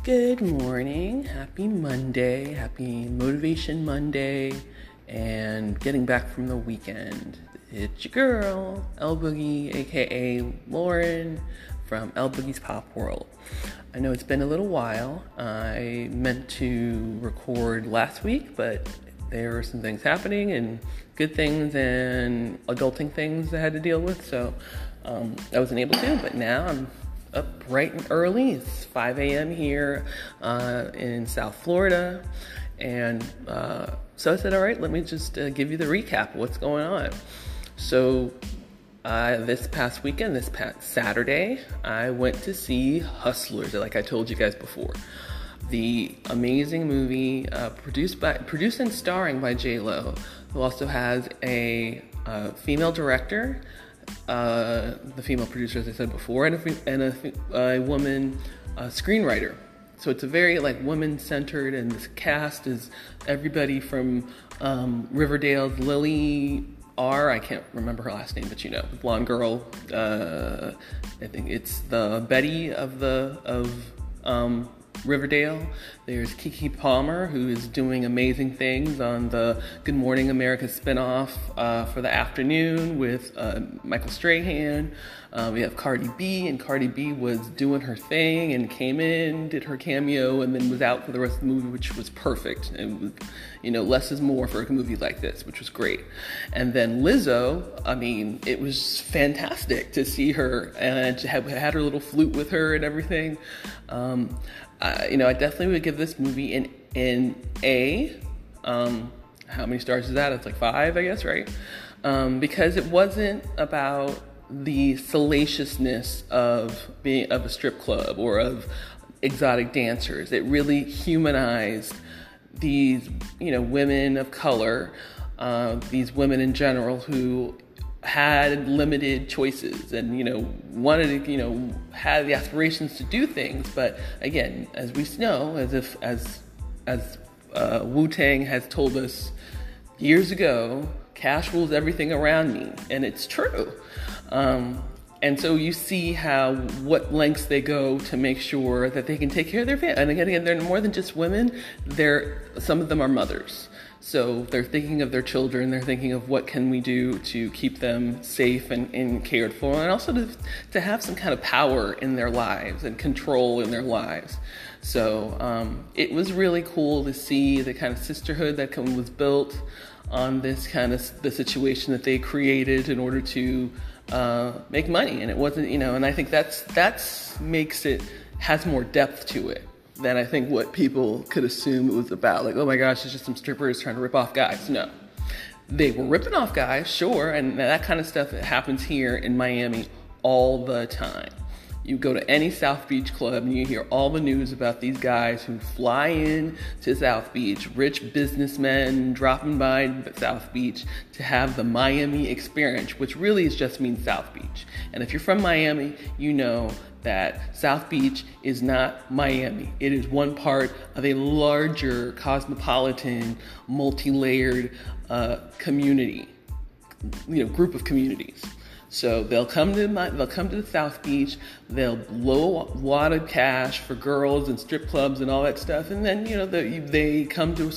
Good morning, happy Monday, happy Motivation Monday, and getting back from the weekend. It's your girl, Elle Boogie, aka Lauren, from Elle Boogie's Pop World. I know it's been a little while. I meant to record last week, but there were some things happening, and good things and adulting things I had to deal with, so I wasn't able to, but now I'm up bright and early. It's 5 a.m. here in South Florida, and so I said, all right, let me just give you the recap of what's going on. So this past weekend, this past Saturday, I went to see Hustlers, like I told you guys before. The amazing movie produced and starring by J-Lo, who also has a female director, the female producer, as I said before, and a woman screenwriter. So it's a very woman-centered, and this cast is everybody from Riverdale's Lily R. I can't remember her last name, but the blonde girl. I think it's the Betty of Riverdale. There's Keke Palmer, who is doing amazing things on the Good Morning America spinoff for the afternoon with Michael Strahan. We have Cardi B, and Cardi B was doing her thing and came in, did her cameo, and then was out for the rest of the movie, which was perfect. And was, less is more for a movie like this, which was great. And then Lizzo, it was fantastic to see her, and she had her little flute with her and everything. I definitely would give this movie an A. How many stars is that? It's 5, I guess, right? Because it wasn't about the salaciousness of a strip club or of exotic dancers. It really humanized these, women of color, these women in general who had limited choices and, wanted to, had the aspirations to do things. But again, as we know, as Wu-Tang has told us years ago, cash rules everything around me. And it's true. And so you see what lengths they go to make sure that they can take care of their family. And again, they're more than just women. Some of them are mothers. So they're thinking of their children. They're thinking of what can we do to keep them safe and cared for, and also to have some kind of power in their lives and control in their lives. So it was really cool to see the kind of sisterhood that was built on this kind of the situation that they created in order to make money. And it wasn't, and I think that's makes it, has more depth to it than I think what people could assume it was about. Oh my gosh, it's just some strippers trying to rip off guys. No. They were ripping off guys, sure, and that kind of stuff happens here in Miami all the time. You go to any South Beach club and you hear all the news about these guys who fly in to South Beach, rich businessmen dropping by South Beach to have the Miami experience, which really just means South Beach. And if you're from Miami, you know that South Beach is not Miami. It is one part of a larger cosmopolitan, multi-layered community, group of communities. So they'll come to the South Beach. They'll blow a lot of cash for girls and strip clubs and all that stuff, and then they may come to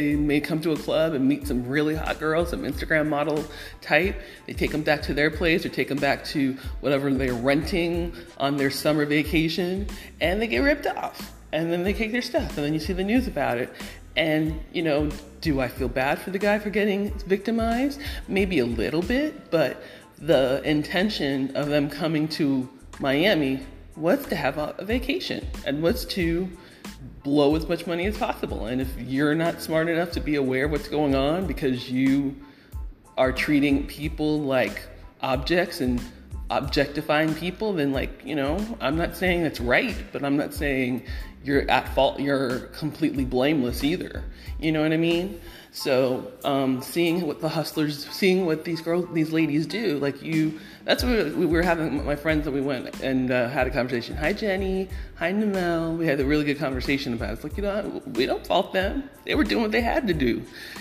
a club and meet some really hot girls, some Instagram model type. They take them back to their place or take them back to whatever they're renting on their summer vacation, and they get ripped off. And then they take their stuff, and then you see the news about it. And do I feel bad for the guy for getting victimized? Maybe a little bit, but the intention of them coming to Miami was to have a vacation and was to blow as much money as possible. And if you're not smart enough to be aware of what's going on because you are treating people like objects and objectifying people, then I'm not saying that's right, but I'm not saying you're at fault, you're completely blameless either. You know what I mean? So seeing what the hustlers, seeing what these ladies do, that's what we were having, my friends that we went and had a conversation. Hi, Jenny. Hi, Namel. We had a really good conversation about it. It's we don't fault them. They were doing what they had to do,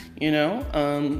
So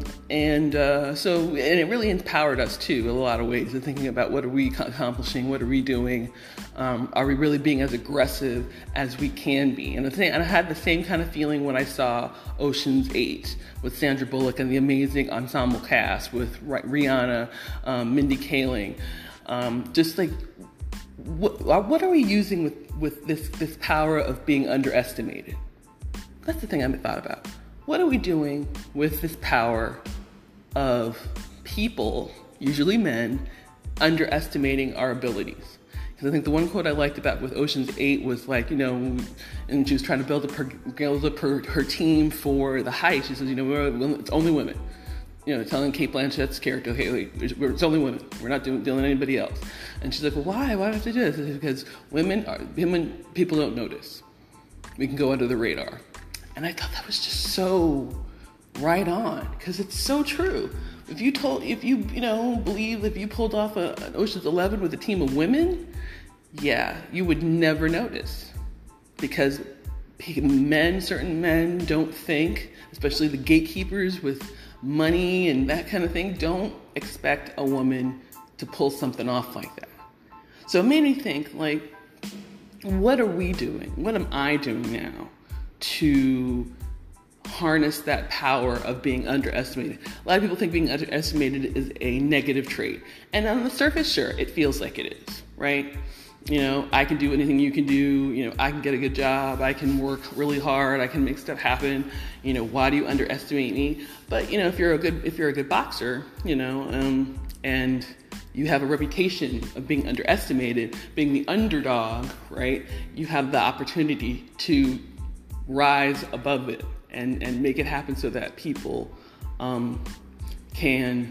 it really empowered us too, in a lot of ways, of thinking about what are we accomplishing, what are we doing, are we really being as aggressive as we can be. And I had the same kind of feeling when I saw Ocean's 8 with Sandra Bullock and the amazing ensemble cast with Rihanna, Mindy Kaling. Just like, what are we using with this power of being underestimated? That's the thing I thought about. What are we doing with this power of people, usually men, underestimating our abilities? Because I think the one quote I liked about with Ocean's 8 was like, and she was trying to build up her team for the heist. She says, it's only women. Telling Cate Blanchett's character, hey, it's only women. We're not dealing with anybody else. And she's like, well, why? Why do I have to do this? It's because women, people don't notice. We can go under the radar. And I thought that was just so right on, because it's so true. If you believe if you pulled off an Ocean's 11 with a team of women, yeah, you would never notice, because certain men don't think, especially the gatekeepers with money and that kind of thing, don't expect a woman to pull something off like that. So it made me think, like, what are we doing? What am I doing now to harness that power of being underestimated? A lot of people think being underestimated is a negative trait. And on the surface, sure, it feels like it is, right? I can do anything you can do. I can get a good job. I can work really hard. I can make stuff happen. Why do you underestimate me? But, if you're a good boxer, and you have a reputation of being underestimated, being the underdog, right? You have the opportunity to rise above it and make it happen so that people can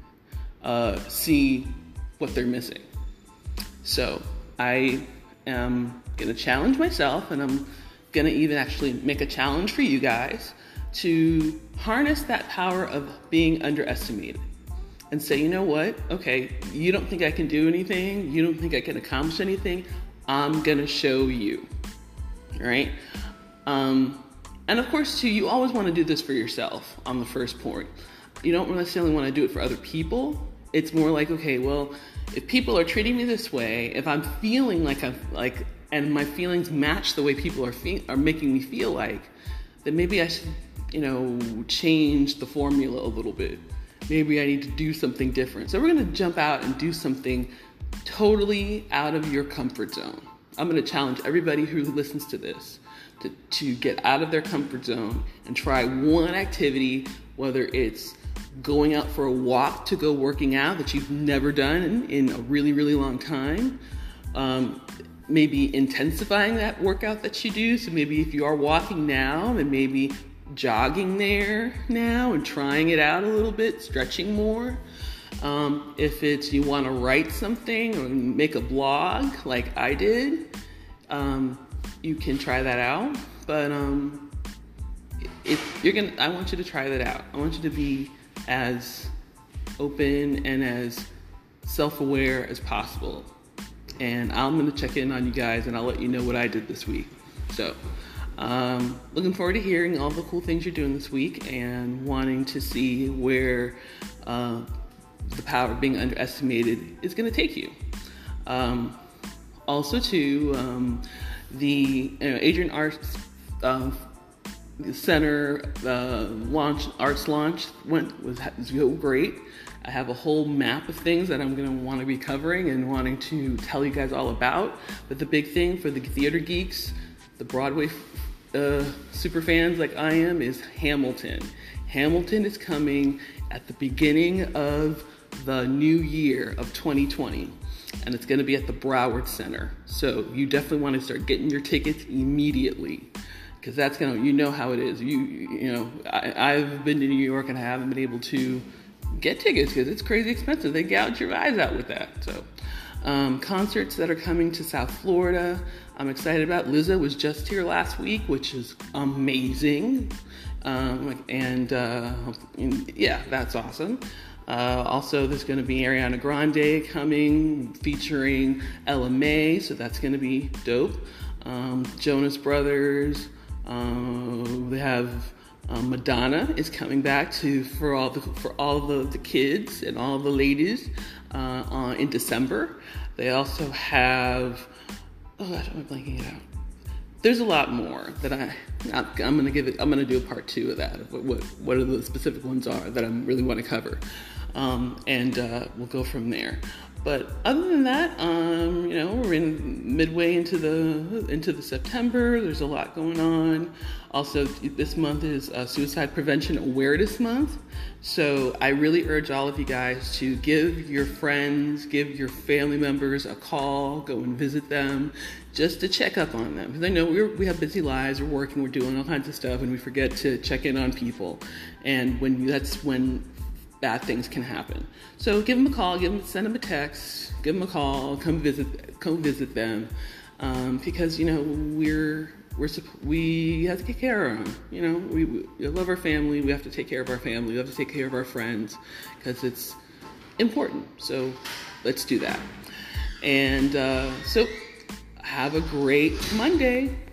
see what they're missing. So I am going to challenge myself, and I'm going to even actually make a challenge for you guys to harness that power of being underestimated and say, you know what? Okay, you don't think I can do anything. You don't think I can accomplish anything. I'm going to show you. All right? And of course, too, you always want to do this for yourself on the first point. You don't necessarily want to do it for other people. It's more like, okay, well, if people are treating me this way, if I'm feeling and my feelings match the way people are making me feel like, then maybe I should, change the formula a little bit. Maybe I need to do something different. So we're going to jump out and do something totally out of your comfort zone. I'm going to challenge everybody who listens to this to get out of their comfort zone and try one activity, whether it's going out for a walk to go working out that you've never done in a really, really long time. Maybe intensifying that workout that you do. So maybe if you are walking now, then maybe jogging there now and trying it out a little bit, stretching more. If it's you want to write something or make a blog like I did, you can try that out. But I want you to try that out. I want you to be as open and as self-aware as possible. And I'm going to check in on you guys, and I'll let you know what I did this week. So, looking forward to hearing all the cool things you're doing this week and wanting to see where the power of being underestimated is going to take you. Also, too, the Adrian Arts Center arts launch was so great. I have a whole map of things that I'm going to want to be covering and wanting to tell you guys all about. But the big thing for the theater geeks, the Broadway super fans like I am, is Hamilton. Hamilton is coming at the beginning of the new year of 2020. And it's going to be at the Broward Center. So you definitely want to start getting your tickets immediately, because that's going to, how it is. I've been to New York and I haven't been able to get tickets because it's crazy expensive. They gouge your eyes out with that. So concerts that are coming to South Florida, I'm excited about. Lizzo was just here last week, which is amazing. Yeah, that's awesome. Also, there's going to be Ariana Grande coming, featuring Ella Mai, so that's going to be dope. Jonas Brothers. They have Madonna is coming back for all the kids and all the ladies in December. They also have I'm blanking it out. there's a lot more that I'm going to do a part 2 of that, of what are the specific ones are that I really want to cover. And we'll go from there. But other than that, we're in midway into the September. There's a lot going on. Also, this month is Suicide Prevention Awareness Month. So I really urge all of you guys to give your friends, give your family members a call, go and visit them, just to check up on them. Because I know we have busy lives, we're working, we're doing all kinds of stuff, and we forget to check in on people. And that's when bad things can happen. So give them a call, send them a text, give them a call, come visit them, because we have to take care of them. We love our family. We have to take care of our family. We have to take care of our friends because it's important. So let's do that. And so have a great Monday.